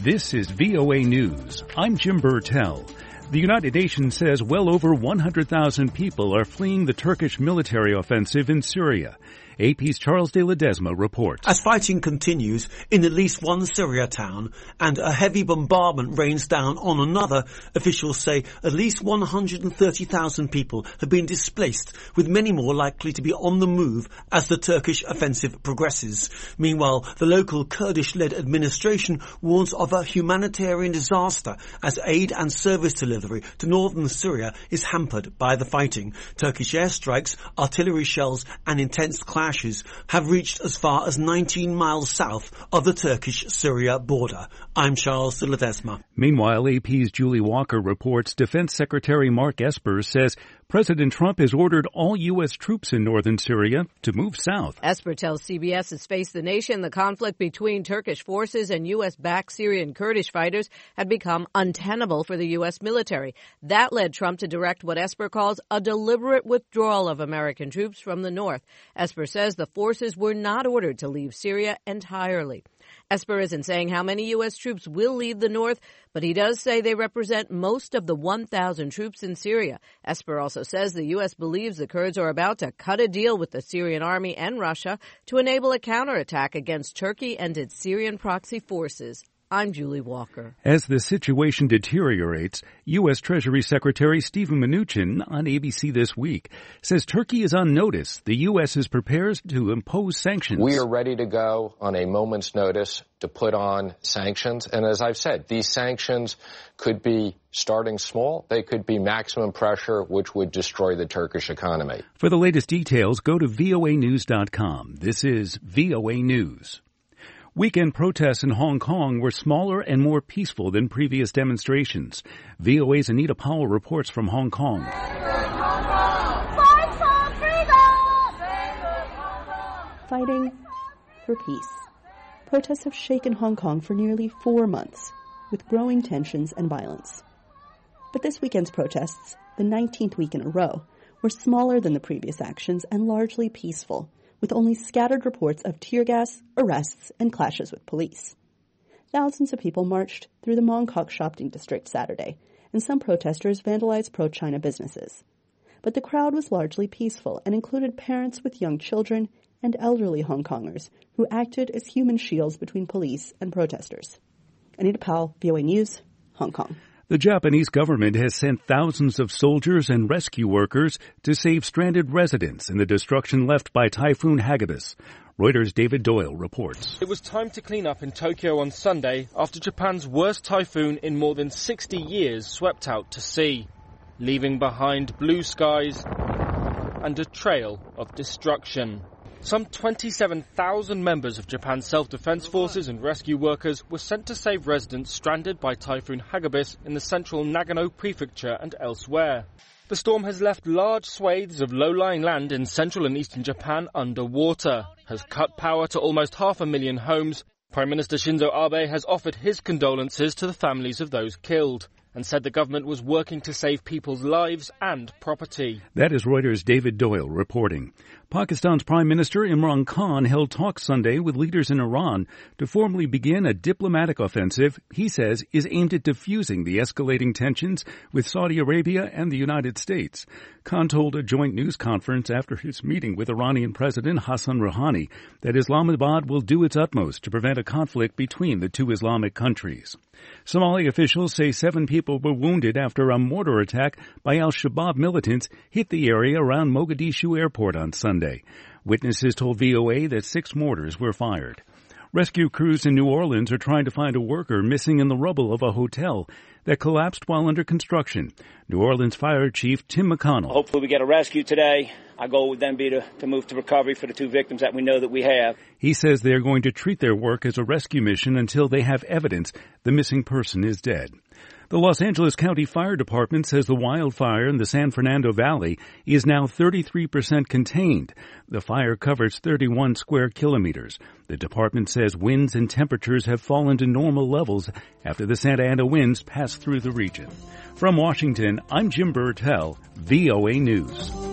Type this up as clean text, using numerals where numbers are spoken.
This is VOA News. I'm Jim Burtell. The United Nations says well over 100,000 people are fleeing the Turkish military offensive in Syria. AP's Charles de Ledesma reports. As fighting continues in at least one Syria town and a heavy bombardment rains down on another, officials say at least 130,000 people have been displaced, with many more likely to be on the move as the Turkish offensive progresses. Meanwhile, the local Kurdish-led administration warns of a humanitarian disaster as aid and service delivery to northern Syria is hampered by the fighting. Turkish airstrikes, artillery shells and intense clashes have reached as far as 19 miles south of the Turkish-Syria border. I'm Charles de Ledesma. Meanwhile, AP's Julie Walker reports Defense Secretary Mark Esper says President Trump has ordered all U.S. troops in northern Syria to move south. Esper tells CBS as Face the Nation the conflict between Turkish forces and U.S.-backed Syrian Kurdish fighters had become untenable for the U.S. military. That led Trump to direct what Esper calls a deliberate withdrawal of American troops from the north. Esper says the forces were not ordered to leave Syria entirely. Esper isn't saying how many U.S. troops will leave the north, but he does say they represent most of the 1,000 troops in Syria. Esper also says the U.S. believes the Kurds are about to cut a deal with the Syrian army and Russia to enable a counterattack against Turkey and its Syrian proxy forces. I'm Julie Walker. As the situation deteriorates, U.S. Treasury Secretary Steven Mnuchin on ABC This Week says Turkey is on notice. The U.S. is prepared to impose sanctions. We are ready to go on a moment's notice to put on sanctions. And as I've said, these sanctions could be starting small. They could be maximum pressure, which would destroy the Turkish economy. For the latest details, go to voanews.com. This is VOA News. Weekend protests in Hong Kong were smaller and more peaceful than previous demonstrations. VOA's Anita Powell reports from Hong Kong. Fighting for peace. Protests have shaken Hong Kong for nearly 4 months, with growing tensions and violence. But this weekend's protests, the 19th week in a row, were smaller than the previous actions and largely peaceful, with only scattered reports of tear gas, arrests, and clashes with police. Thousands of people marched through the Mong Kok shopping district Saturday, and some protesters vandalized pro-China businesses. But the crowd was largely peaceful and included parents with young children and elderly Hong Kongers who acted as human shields between police and protesters. Anita Powell, VOA News, Hong Kong. The Japanese government has sent thousands of soldiers and rescue workers to save stranded residents in the destruction left by Typhoon Hagibis. Reuters' David Doyle reports. It was time to clean up in Tokyo on Sunday after Japan's worst typhoon in more than 60 years swept out to sea, leaving behind blue skies and a trail of destruction. Some 27,000 members of Japan's self-defense forces and rescue workers were sent to save residents stranded by Typhoon Hagibis in the central Nagano prefecture and elsewhere. The storm has left large swathes of low-lying land in central and eastern Japan underwater, has cut power to almost 500,000 homes. Prime Minister Shinzo Abe has offered his condolences to the families of those killed and said the government was working to save people's lives and property. That is Reuters' David Doyle reporting. Pakistan's Prime Minister Imran Khan held talks Sunday with leaders in Iran to formally begin a diplomatic offensive he says is aimed at diffusing the escalating tensions with Saudi Arabia and the United States. Khan told a joint news conference after his meeting with Iranian President Hassan Rouhani that Islamabad will do its utmost to prevent a conflict between the two Islamic countries. Somali officials say 7 people were wounded after a mortar attack by al-Shabaab militants hit the area around Mogadishu airport on Sunday. Witnesses told VOA that 6 mortars were fired. Rescue crews in New Orleans are trying to find a worker missing in the rubble of a hotel that collapsed while under construction. New Orleans Fire Chief Tim McConnell. Hopefully we get a rescue today. Our goal would then be to move to recovery for the 2 victims that we know that we have. He says they are going to treat their work as a rescue mission until they have evidence the missing person is dead. The Los Angeles County Fire Department says the wildfire in the San Fernando Valley is now 33% contained. The fire covers 31 square kilometers. The department says winds and temperatures have fallen to normal levels after the Santa Ana winds passed through the region. From Washington, I'm Jim Burtell, VOA News.